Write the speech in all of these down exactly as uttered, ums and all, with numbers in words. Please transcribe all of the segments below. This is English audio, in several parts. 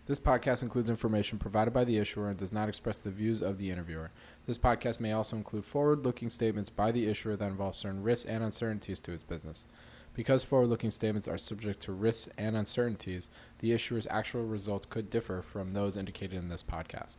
This podcast includes information provided by the issuer and does not express the views of the interviewer. This podcast may also include forward-looking statements by the issuer that involve certain risks and uncertainties to its business. Because forward-looking statements are subject to risks and uncertainties, the issuer's actual results could differ from those indicated in this podcast.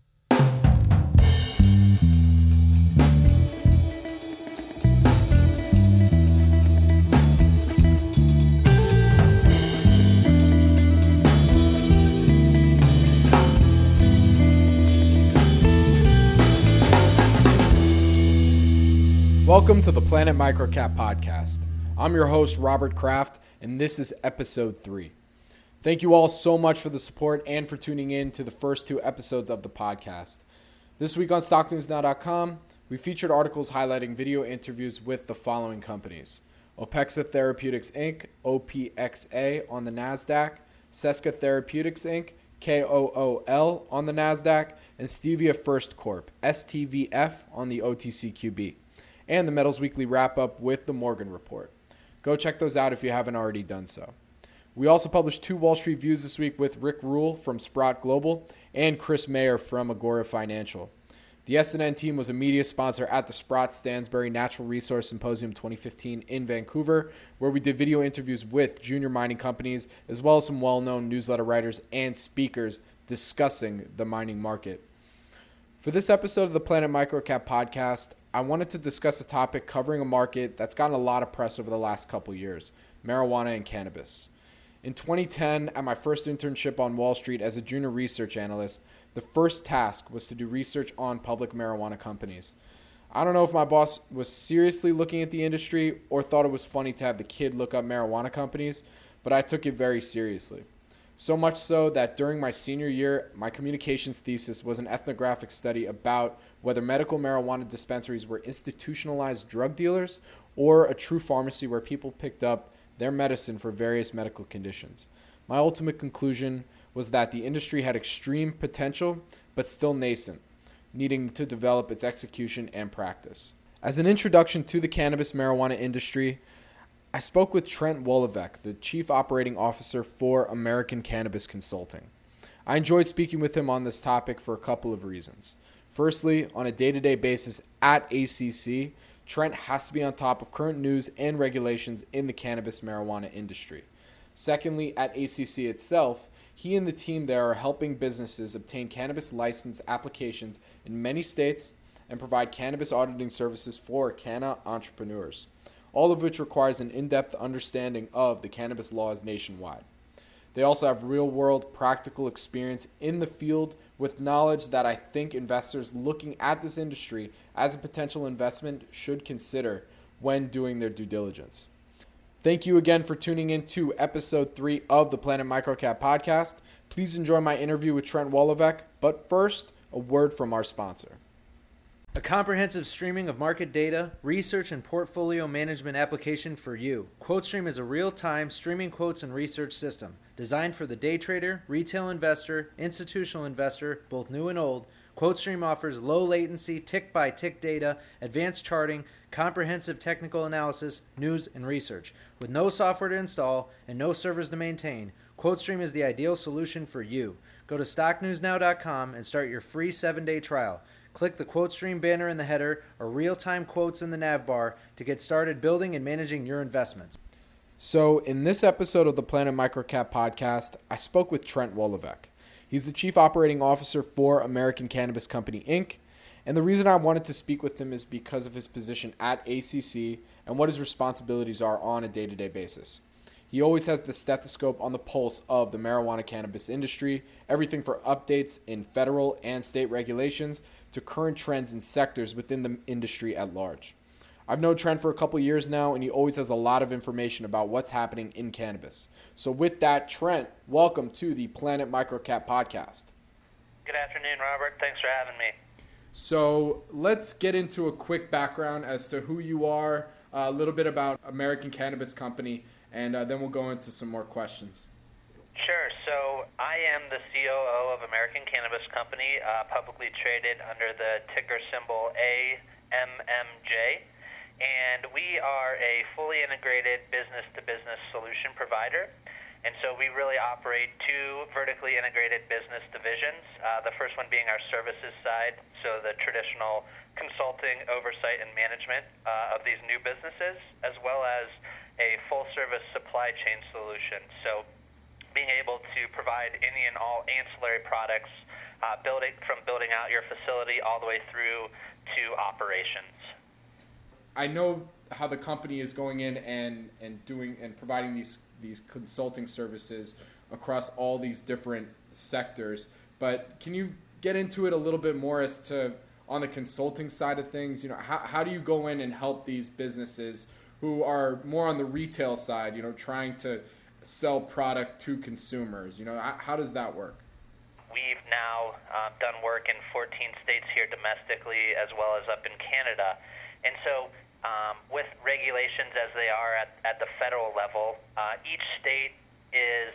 Welcome to the Planet Microcap Podcast. I'm your host, Robert Kraft, and this is episode three. Thank you all so much for the support and for tuning in to the first two episodes of the podcast. This week on stock news now dot com, we featured articles highlighting video interviews with the following companies: Opexa Therapeutics, Incorporated, O P X A on the NASDAQ, Seska Therapeutics, Incorporated, K O O L on the NASDAQ, and Stevia First Corp, S T V F on the O T C Q B, and the Metals Weekly wrap-up with the Morgan Report. Go check those out if you haven't already done so. We also published two Wall Street Views this week with Rick Rule from Sprott Global and Chris Mayer from Agora Financial. The S and N team was a media sponsor at the Sprott Stansberry Natural Resource Symposium twenty fifteen in Vancouver, where we did video interviews with junior mining companies, as well as some well-known newsletter writers and speakers discussing the mining market. For this episode of the Planet Microcap Podcast, I wanted to discuss a topic covering a market that's gotten a lot of press over the last couple years: marijuana and cannabis. In twenty ten, at my first internship on Wall Street as a junior research analyst, the first task was to do research on public marijuana companies. I don't know if my boss was seriously looking at the industry or thought it was funny to have the kid look up marijuana companies, but I took it very seriously. So much so that during my senior year, my communications thesis was an ethnographic study about whether medical marijuana dispensaries were institutionalized drug dealers or a true pharmacy where people picked up their medicine for various medical conditions. My ultimate conclusion was that the industry had extreme potential, but still nascent, needing to develop its execution and practice. As an introduction to the cannabis marijuana industry, I spoke with Trent Woloveck, the Chief Operating Officer for American Cannabis Consulting. I enjoyed speaking with him on this topic for a couple of reasons. Firstly, on a day-to-day basis at A C C, Trent has to be on top of current news and regulations in the cannabis marijuana industry. Secondly, at A C C itself, he and the team there are helping businesses obtain cannabis license applications in many states and provide cannabis auditing services for canna entrepreneurs, all of which requires an in-depth understanding of the cannabis laws nationwide. They also have real-world practical experience in the field with knowledge that I think investors looking at this industry as a potential investment should consider when doing their due diligence. Thank you again for tuning in to episode three of the Planet Microcap Podcast. Please enjoy my interview with Trent Woloveck, but first, a word from our sponsor. A comprehensive streaming of market data, research, and portfolio management application for you. QuoteStream is a real-time streaming quotes and research system designed for the day trader, retail investor, institutional investor, both new and old. QuoteStream offers low latency, tick-by-tick data, advanced charting, comprehensive technical analysis, news, and research. With no software to install and no servers to maintain, QuoteStream is the ideal solution for you. Go to stock news now dot com and start your free seven-day trial. Click the QuoteStream banner in the header or real-time quotes in the nav bar to get started building and managing your investments. So in this episode of the Planet Microcap Podcast, I spoke with Trent Woloveck. He's the Chief Operating Officer for American Cannabis Company, Incorporated. And the reason I wanted to speak with him is because of his position at A C C and what his responsibilities are on a day-to-day basis. He always has the stethoscope on the pulse of the marijuana cannabis industry, everything from updates in federal and state regulations to current trends in sectors within the industry at large. I've known Trent for a couple years now, and he always has a lot of information about what's happening in cannabis. So with that, Trent, welcome to the Planet Microcap Podcast. Good afternoon, Robert. Thanks for having me. So let's get into a quick background as to who you are, a little bit about American Cannabis Company, and uh, then we'll go into some more questions. Sure. So I am the C O O of American Cannabis Company, uh, publicly traded under the ticker symbol A M M J. And we are a fully integrated business-to-business solution provider. And so we really operate two vertically integrated business divisions, uh, the first one being our services side, so the traditional consulting, oversight, and management uh, of these new businesses, as well as a full-service supply chain solution. So being able to provide any and all ancillary products, uh, building from building out your facility all the way through to operations. I know how the company is going in and, and doing and providing these these consulting services across all these different sectors, but can you get into it a little bit more as to on the consulting side of things? You know, how how do you go in and help these businesses who are more on the retail side, you know, trying to sell product to consumers? You know, how, how does that work? We've now uh, done work in fourteen states here domestically as well as up in Canada. And so um, with regulations as they are at, at the federal level, uh, each state is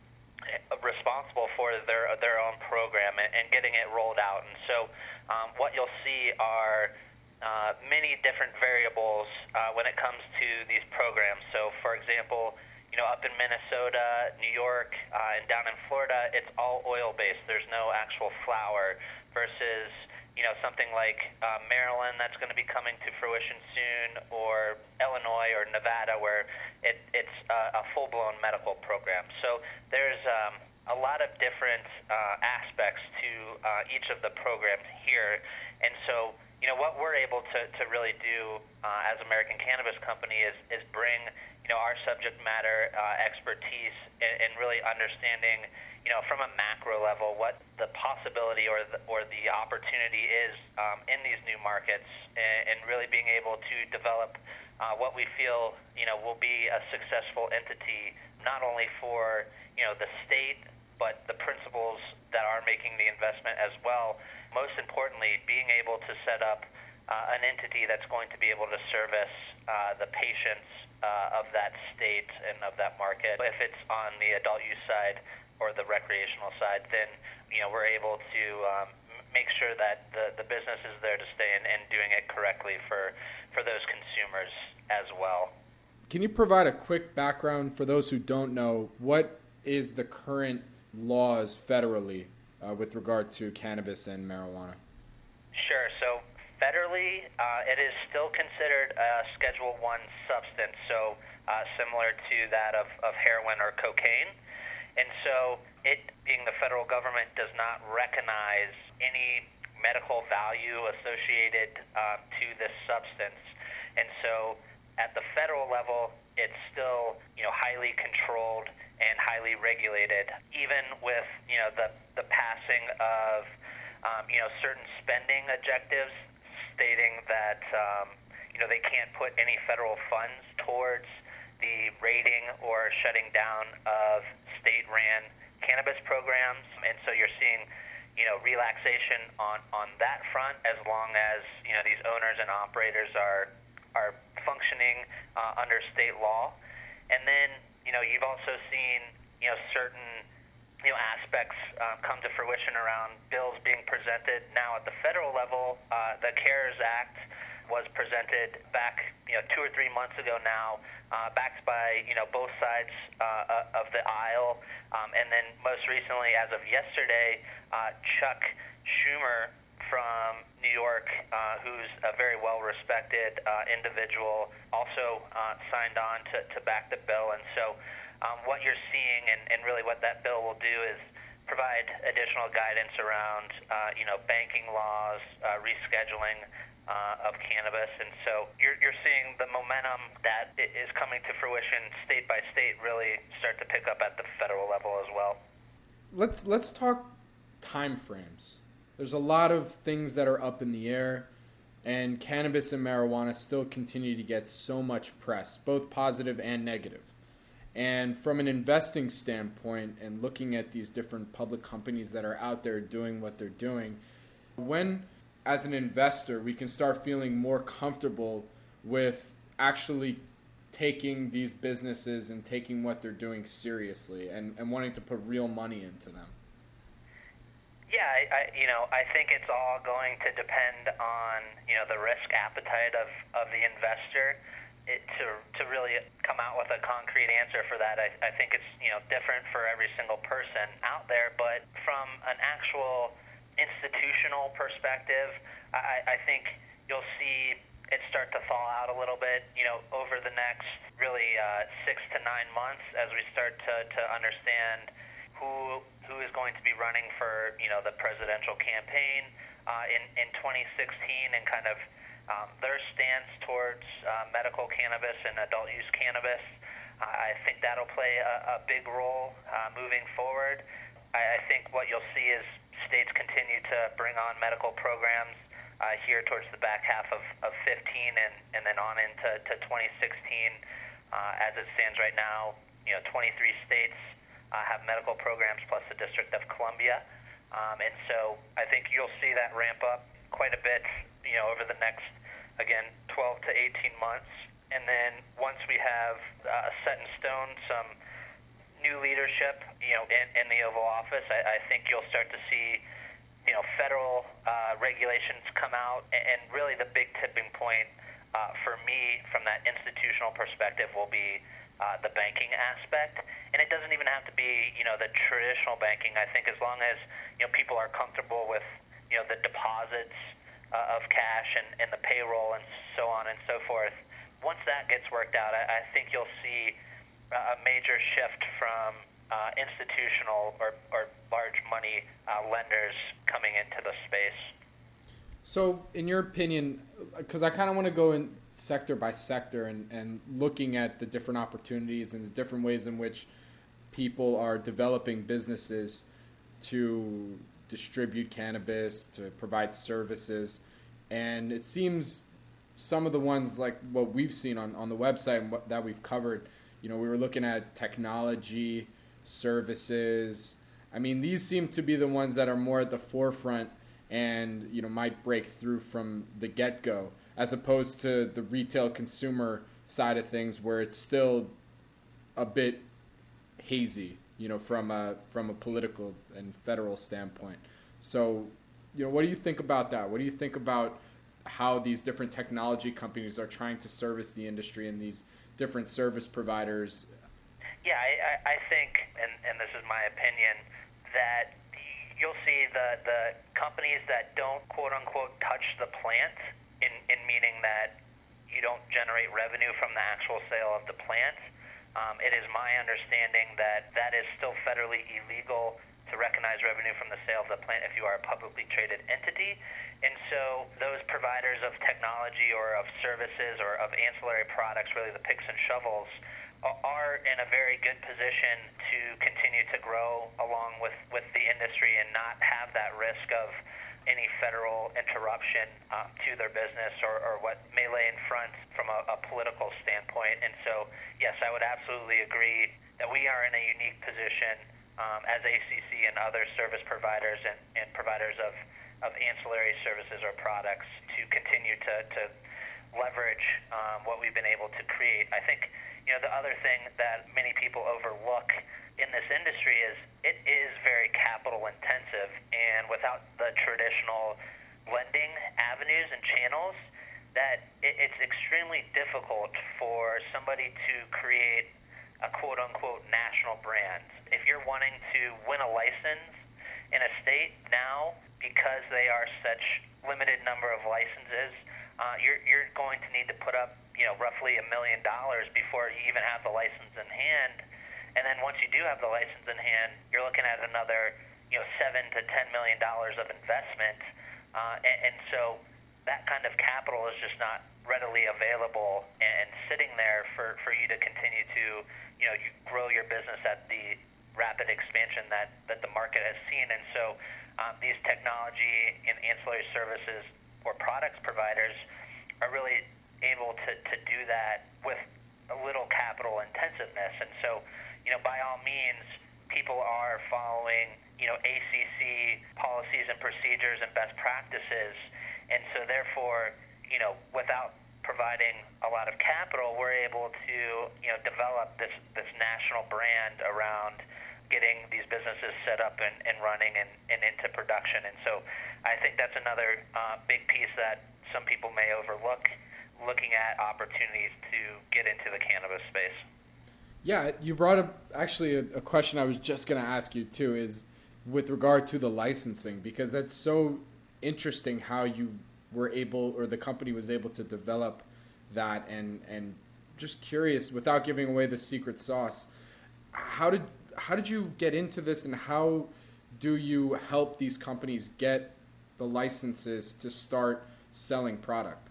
responsible for their their own program and, and getting it rolled out. And so um, what you'll see are uh, many different variables uh, when it comes to these programs. So, for example, you know, up in Minnesota, New York, uh, and down in Florida, it's all oil-based. There's no actual flour versus, you know, something like uh, Maryland that's going to be coming to fruition soon, or Illinois or Nevada where it, it's uh, a full-blown medical program. So there's um, a lot of different uh, aspects to uh, each of the programs here. And so, you know, what we're able to, to really do uh, as American Cannabis Company is, is bring, you know, our subject matter uh, expertise and, and really understanding, you know, from a macro level what the possibility or the, or the opportunity is um, in these new markets, and, and really being able to develop uh, what we feel, you know, will be a successful entity, not only for, you know, the state, but the principals that are making the investment as well. Most importantly, being able to set up uh, an entity that's going to be able to service uh, the patients uh, of that state and of that market. If it's on the adult use side or the recreational side, then, you know, we're able to um, make sure that the, the business is there to stay and, and doing it correctly for, for those consumers as well. Can you provide a quick background for those who don't know? What is the current laws federally uh, with regard to cannabis and marijuana? Sure. So federally, uh, it is still considered a Schedule One substance, so uh, similar to that of, of heroin or cocaine. And so it, being the federal government, does not recognize any medical value associated uh, to this substance. And so at the federal level, it's still, you know, highly controlled and highly regulated, even with, you know, the, the passing of, um, you know, certain spending objectives stating that, um, you know, they can't put any federal funds towards the raiding or shutting down of state-ran cannabis programs. And so you're seeing, you know, relaxation on, on that front, as long as, you know, these owners and operators are are functioning uh, under state law. And then, you know, you've also seen, you know, certain, you know, aspects uh, come to fruition around bills being presented now at the federal level. Uh, the CARES Act was presented back, you know, two or three months ago now, uh, backed by, you know, both sides uh, of the aisle. Um, and then most recently, as of yesterday, uh, Chuck Schumer from New York, uh, who's a very well-respected uh, individual, also uh, signed on to, to back the bill. And so um, what you're seeing, and, and really what that bill will do, is provide additional guidance around, uh, you know, banking laws, uh, rescheduling uh, of cannabis. And so you're, you're seeing the momentum that is coming to fruition state by state really start to pick up at the federal level as well. Let's let's talk time frames. There's a lot of things that are up in the air, and cannabis and marijuana still continue to get so much press, both positive and negative. And from an investing standpoint and looking at these different public companies that are out there doing what they're doing, when, as an investor, we can start feeling more comfortable with actually taking these businesses and taking what they're doing seriously and, and wanting to put real money into them? Yeah, I, I, you know, I think it's all going to depend on, you know, the risk appetite of, of the investor. it, to to really come out with a concrete answer for that. I, I think it's, you know, different for every single person out there, but from an actual institutional perspective, I, I think you'll see it start to thaw out a little bit, you know, over the next really uh, six to nine months as we start to, to understand who who is going to be running for, you know, the presidential campaign uh, in, in twenty sixteen and kind of um, their stance towards uh, medical cannabis and adult use cannabis. Uh, I think that'll play a, a big role uh, moving forward. I, I think what you'll see is states continue to bring on medical programs Uh, here towards the back half of, of fifteen and, and then on into to twenty sixteen. Uh, as it stands right now, you know, twenty-three states uh, have medical programs plus the District of Columbia. Um, and so I think you'll see that ramp up quite a bit, you know, over the next, again, twelve to eighteen months. And then once we have uh, set in stone some new leadership, you know, in, in the Oval Office, I, I think you'll start to see, you know, federal uh, regulations come out, and really the big tipping point uh, for me from that institutional perspective will be uh, the banking aspect. And it doesn't even have to be, you know, the traditional banking. I think as long as, you know, people are comfortable with, you know, the deposits uh, of cash and, and the payroll and so on and so forth, once that gets worked out, I, I think you'll see a major shift from Uh, institutional or, or large money uh, lenders coming into the space. So, in your opinion, because I kind of want to go in sector by sector and, and looking at the different opportunities and the different ways in which people are developing businesses to distribute cannabis, to provide services. And it seems some of the ones like what we've seen on, on the website and what, that we've covered, you know, we were looking at technology, services. I mean, these seem to be the ones that are more at the forefront and, you know, might break through from the get-go, as opposed to the retail consumer side of things where it's still a bit hazy, you know, from a from a political and federal standpoint. So, you know, what do you think about that? What do you think about how these different technology companies are trying to service the industry and these different service providers? Yeah, I, I think, and, and this is my opinion, that you'll see the, the companies that don't, quote-unquote, touch the plant, in, in meaning that you don't generate revenue from the actual sale of the plant. Um, it is my understanding that that is still federally illegal to recognize revenue from the sale of the plant if you are a publicly traded entity. And so those providers of technology or of services or of ancillary products, really the picks and shovels, are in a very good position to continue to grow along with, with the industry and not have that risk of any federal interruption um, to their business or, or what may lay in front from a, a political standpoint. And so, yes, I would absolutely agree that we are in a unique position um, as A C C and other service providers and, and providers of, of ancillary services or products to continue to, to leverage um, what we've been able to create. I think, you know, the other thing that many people overlook in this industry is it is very capital intensive, and without the traditional lending avenues and channels, that it, it's extremely difficult for somebody to create a quote-unquote national brand. If you're wanting to win a license in a state now, because they are such limited number of licenses, uh, you're, you're going to need to put up, you know, roughly a million dollars before you even have the license in hand. And then once you do have the license in hand, you're looking at another, you know, seven to ten million dollars of investment. Uh, and, and so that kind of capital is just not readily available and sitting there for, for you to continue to, you know, you grow your business at the rapid expansion that, that the market has seen. And so um, these technology and ancillary services or products providers are really able to, to do that with a little capital intensiveness. And so, you know, by all means, people are following, you know, A C C policies and procedures and best practices. And so therefore, you know, without providing a lot of capital, we're able to, you know, develop this, this national brand around getting these businesses set up and, and running and, and into production. And so I think that's another uh, big piece that some people may overlook looking at opportunities to get into the cannabis space. Yeah, you brought up actually a, a question I was just going to ask you too, is with regard to the licensing, because that's so interesting how you were able, or the company was able to develop that, and and just curious, without giving away the secret sauce, how did how did you get into this, and how do you help these companies get the licenses to start selling product?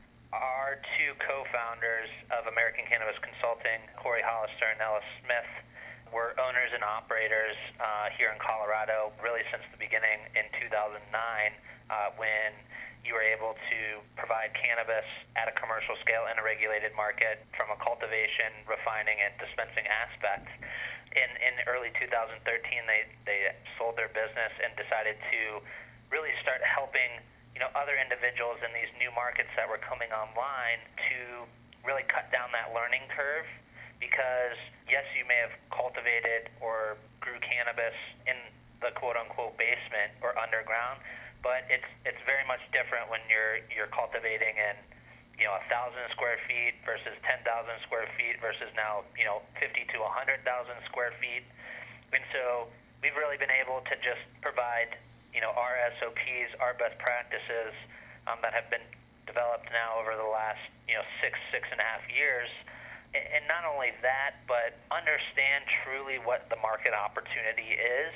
Our two co-founders of American Cannabis Consulting, Corey Hollister and Ellis Smith, were owners and operators uh, here in Colorado really since the beginning in two thousand nine, uh, when you were able to provide cannabis at a commercial scale in a regulated market from a cultivation, refining, and dispensing aspect. In, in early two thousand thirteen, they, they sold their business and decided to really start helping you know, other individuals in these new markets that were coming online to really cut down that learning curve. Because, yes, you may have cultivated or grew cannabis in the quote-unquote basement or underground, but it's it's very much different when you're you're cultivating in, you know, a thousand square feet versus ten thousand square feet versus now, you know, fifty to a hundred thousand square feet. And so we've really been able to just provide, you know, our S O Ps, our best practices um, that have been developed now over the last, you know, six six and a half years. And not only that, but understand truly what the market opportunity is,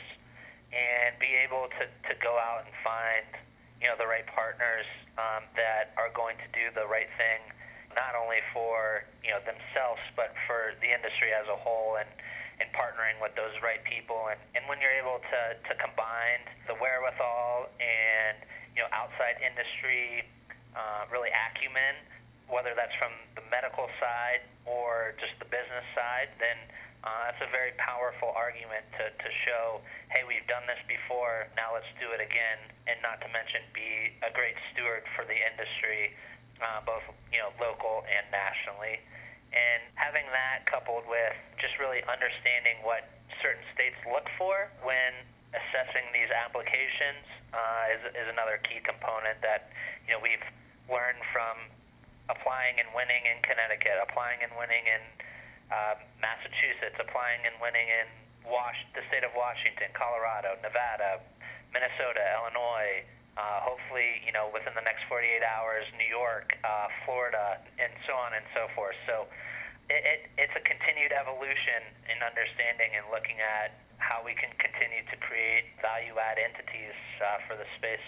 and be able to, to go out and find, you know, the right partners um, that are going to do the right thing, not only for, you know, themselves, but for the industry as a whole, and, and partnering with those right people. And, and when you're able to, to combine the wherewithal and, you know, outside industry, uh, really acumen, whether that's from the medical side or just the business side, then uh, that's a very powerful argument to, to show, hey, we've done this before, now let's do it again, and not to mention be a great steward for the industry, uh, both you know local and nationally. And having that coupled with just really understanding what certain states look for when assessing these applications uh, is, is another key component that you know we've learned from applying and winning in Connecticut, applying and winning in uh, Massachusetts, applying and winning in Was- the state of Washington, Colorado, Nevada, Minnesota, Illinois, uh, hopefully, you know, within the next forty-eight hours, New York, uh, Florida, and so on and so forth. So it, it, it's a continued evolution in understanding and looking at how we can continue to create value-add entities uh, for the space.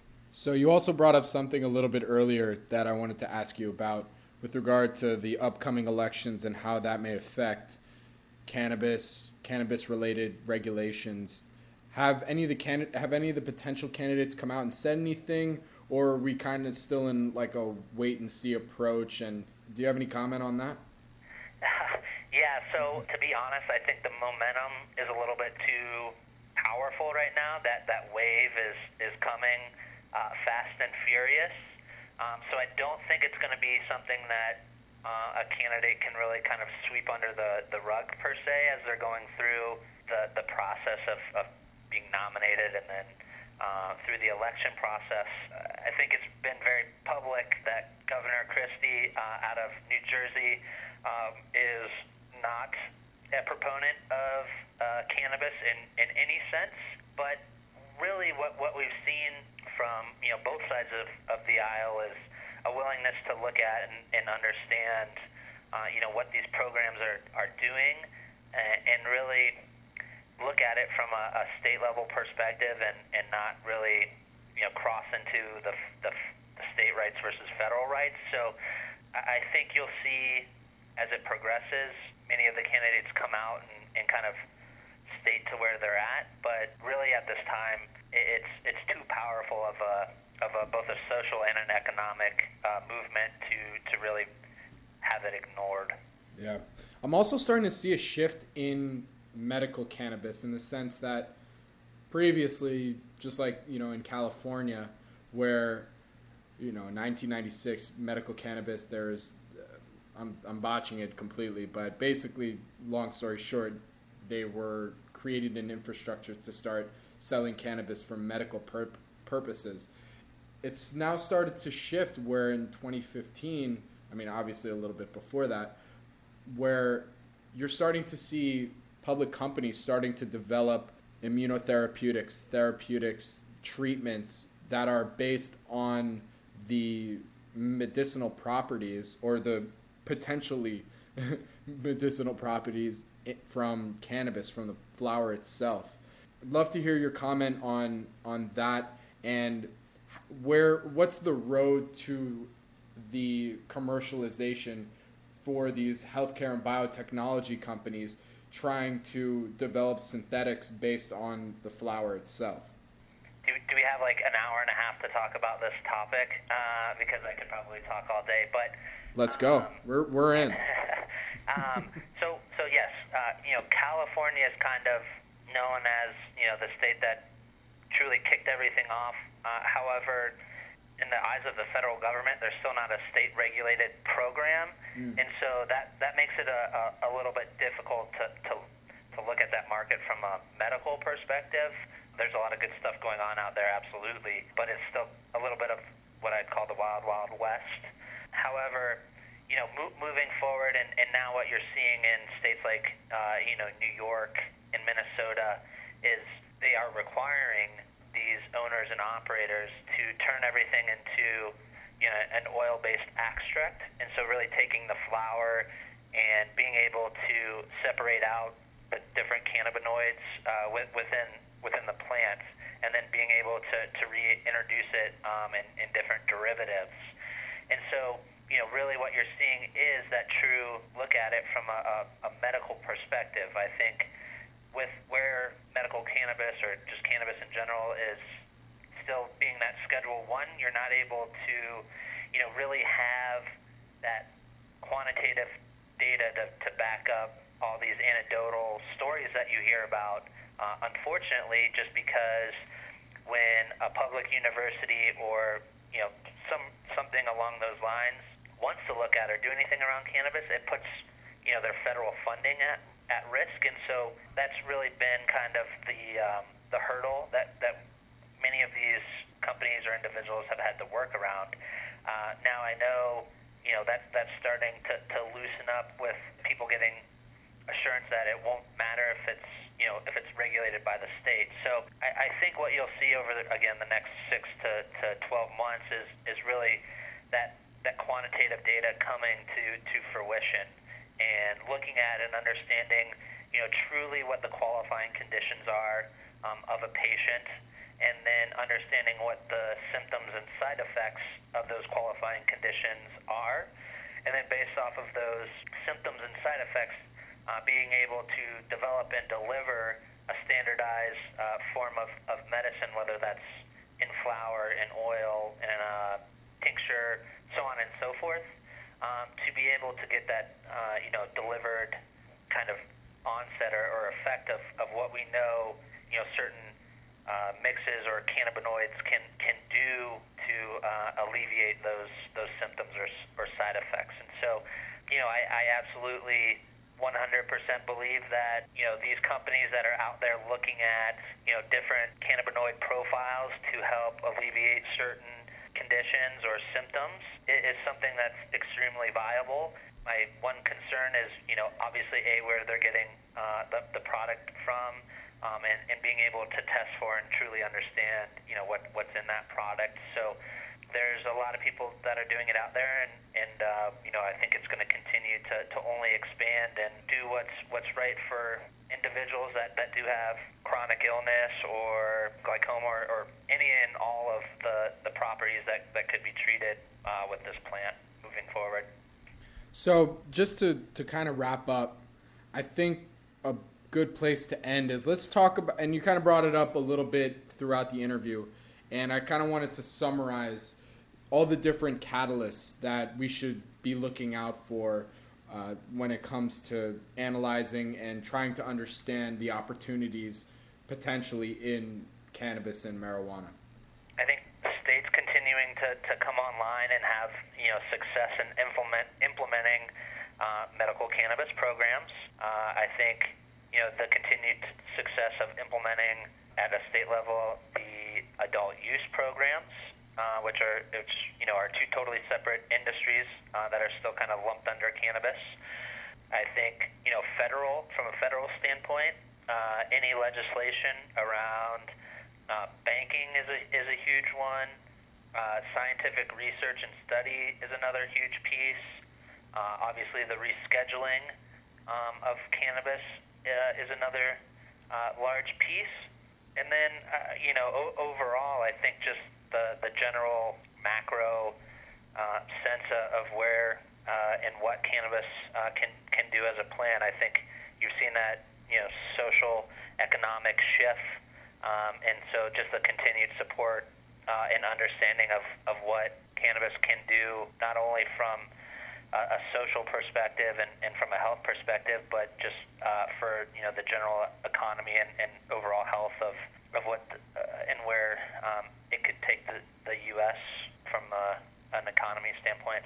So you also brought up something a little bit earlier that I wanted to ask you about with regard to the upcoming elections and how that may affect cannabis, cannabis-related regulations. Have any of the can- have any of the potential candidates come out and said anything, or are we kind of still in like a wait-and-see approach? And do you have any comment on that? Yeah, so to be honest, I think the momentum is a little bit too powerful right now. That that wave is, is coming Uh, fast and furious. Um, so I don't think it's going to be something that uh, a candidate can really kind of sweep under the, the rug per se as they're going through the, the process of, of being nominated and then uh, through the election process. Uh, I think it's been very public that Governor Christie uh, out of New Jersey um, is not a proponent of uh, cannabis in, in any sense, but really what, what we've seen from you know both sides of, of the aisle is a willingness to look at and, and understand uh, you know what these programs are, are doing, and, and really look at it from a, a state level perspective, and, and not really you know cross into the, the, the state rights versus federal rights. So I think you'll see as it progresses many of the candidates come out and, and kind of state to where they're at, but really at this time it's it's too powerful of a of a both a social and an economic uh, movement to to really have it ignored. Yeah, I'm also starting to see a shift in medical cannabis in the sense that previously, just like you know in California, where you know in nineteen ninety-six medical cannabis, there's uh, I'm I'm botching it completely, but basically, long story short, they were created an infrastructure to start selling cannabis for medical pur- purposes. it's now started to shift where in twenty fifteen, I mean, obviously a little bit before that, where you're starting to see public companies starting to develop immunotherapeutics, therapeutics, treatments that are based on the medicinal properties or the potentially medicinal properties from cannabis, from the flower itself. I'd love to hear your comment on on that, and where what's the road to the commercialization for these healthcare and biotechnology companies trying to develop synthetics based on the flower itself. Do, do we have like an hour and a half to talk about this topic? Uh, because I could probably talk all day, but let's go. Um, we're we're in. um, so so yes, uh, you know, California is kind of known as, you know, the state that truly kicked everything off. Uh, however, in the eyes of the federal government, there's still not a state-regulated program, mm. and so that, that makes it a, a, a little bit difficult to, to to look at that market from a medical perspective. There's a lot of good stuff going on out there, absolutely, but it's still a little bit of what I'd call the wild, wild west. However, you know, mo- moving forward, and, and now what you're seeing in states like, uh, you know, New York and Minnesota is they are requiring these owners and operators to turn everything into, you know, an oil-based extract, and so really taking the flower and being able to separate out the different cannabinoids uh, with, within within the plant, and then being able to, to reintroduce it um, in, in different derivatives. And so, you know, really what you're seeing is that true look at it from a, a, a medical perspective. I think with where medical cannabis, or just cannabis in general, is still being that Schedule One, you're not able to, you know, really have that quantitative data to, to back up all these anecdotal stories that you hear about. Uh, unfortunately, just because when a public university or, you know, some something along those lines wants to look at or do anything around cannabis, it puts, you know, their federal funding at, at risk, and so that's really been kind of the um, the hurdle that, that many of these companies or individuals have had to work around. Uh, now I know, you know, that's that's starting to, to loosen up with people getting assurance that it won't matter if it's, you know, if it's regulated by the state. So I, I think what you'll see over the, again the next six to, to twelve months is, is really that that quantitative data coming to, to fruition, and looking at and understanding, you know, truly what the qualifying conditions are um, of a patient, and then understanding what the symptoms and side effects of those qualifying conditions are, and then based off of those symptoms and side effects, Uh, being able to develop and deliver a standardized uh, form of, of medicine, whether that's in flower, in oil, in a tincture, so on and so forth, um, to be able to get that, uh, you know, delivered kind of onset or, or effect of, of what we know, you know, certain uh, mixes or cannabinoids can, can do to uh, alleviate those those symptoms or, or side effects. And so, you know, I, I absolutely one hundred percent believe that, you know, these companies that are out there looking at, you know, different cannabinoid profiles to help alleviate certain conditions or symptoms is something that's extremely viable. My one concern is, you know, obviously A, where they're getting uh, the, the product from, um, and, and being able to test for and truly understand, you know, what, what's in that product. So there's a lot of people that are doing it out there, and, and uh, you know, I think it's going to continue to, to only expand and do what's what's right for individuals that, that do have chronic illness or glaucoma or, or any and all of the, the properties that, that could be treated uh, with this plant moving forward. So just to, to kind of wrap up, I think a good place to end is let's talk about, and you kind of brought it up a little bit throughout the interview, and I kind of wanted to summarize all the different catalysts that we should be looking out for uh, when it comes to analyzing and trying to understand the opportunities potentially in cannabis and marijuana. I think the states continuing to, to come online and have, you know, success in implement, implementing uh, medical cannabis programs. Uh, I think, you know, the continued success of implementing at a state level the adult use programs uh, which are which you know are two totally separate industries uh, that are still kind of lumped under cannabis. I think you know federal from a federal standpoint, uh, any legislation around uh, banking is a is a huge one. Uh, scientific research and study is another huge piece. Uh, obviously, the rescheduling um, of cannabis uh, is another uh, large piece. And then, uh, you know, o- overall, I think just the, the general macro uh, sense of where uh, and what cannabis uh, can, can do as a plant. I think you've seen that, you know, social, economic shift. Um, and so just the continued support uh, and understanding of, of what cannabis can do, not only from a, a social perspective and, and from a health perspective, but just uh, for, you know, the general economy and, and overall health of, of what uh, and where um, it could take the, the U S from uh, an economy standpoint.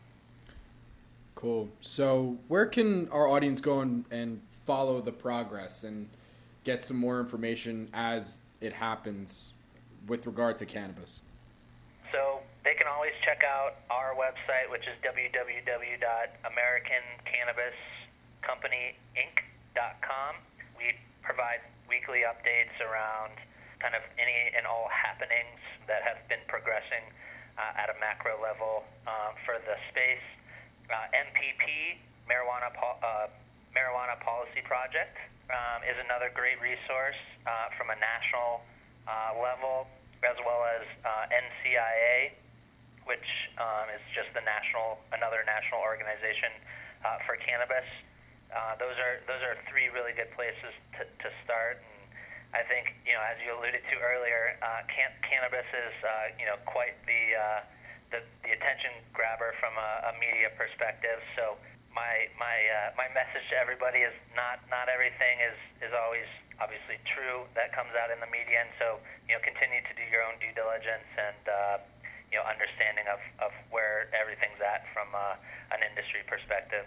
Cool. So where can our audience go and, and follow the progress and get some more information as it happens with regard to cannabis? So they can always check out our website, which is w w w dot american cannabis company inc dot com. We provide weekly updates around kind of any and all happenings that have been progressing uh, at a macro level um, for the space. Uh, M P P, Marijuana po- uh, Marijuana Policy Project, um, is another great resource uh, from a national uh, level, as well as uh, N C I A, which um, is just the national, another national organization uh, for cannabis. Uh, those are those are three really good places to, to start. And I think, you know, as you alluded to earlier, uh, can- cannabis is uh, you know quite the, uh, the the attention grabber from a, a media perspective. So my my uh, my message to everybody is not not everything is, is always obviously true that comes out in the media, and so you know continue to do your own due diligence and uh, you know understanding of, of where everything's at from uh, an industry perspective.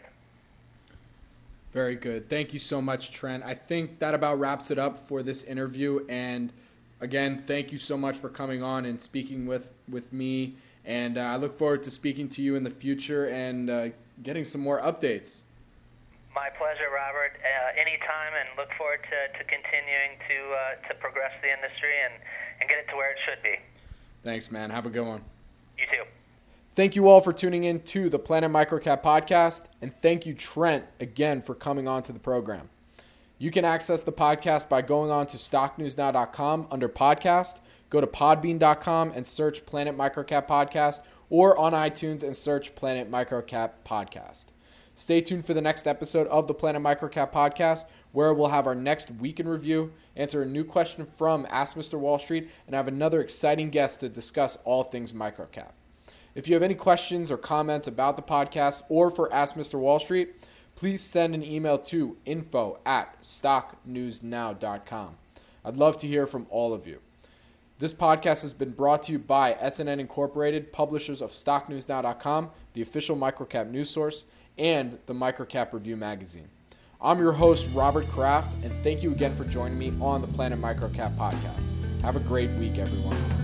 Very good. Thank you so much, Trent. I think that about wraps it up for this interview. And again, thank you so much for coming on and speaking with, with me. And uh, I look forward to speaking to you in the future and uh, getting some more updates. My pleasure, Robert. Uh, anytime, and look forward to, to continuing to uh, to progress the industry and, and get it to where it should be. Thanks, man. Have a good one. You too. Thank you all for tuning in to the Planet Microcap podcast, and thank you, Trent, again for coming on to the program. You can access the podcast by going on to stock news now dot com under podcast, go to podbean dot com and search Planet Microcap Podcast, or on iTunes and search Planet Microcap Podcast. Stay tuned for the next episode of the Planet Microcap Podcast, where we'll have our next week in review, answer a new question from Ask Mister Wall Street, and have another exciting guest to discuss all things microcap. If you have any questions or comments about the podcast or for Ask Mister Wall Street, please send an email to info at stock news now dot com. I'd love to hear from all of you. This podcast has been brought to you by S N N Incorporated, publishers of stock news now dot com, the official microcap news source, and the Microcap Review magazine. I'm your host, Robert Kraft, and thank you again for joining me on the Planet Microcap podcast. Have a great week, everyone.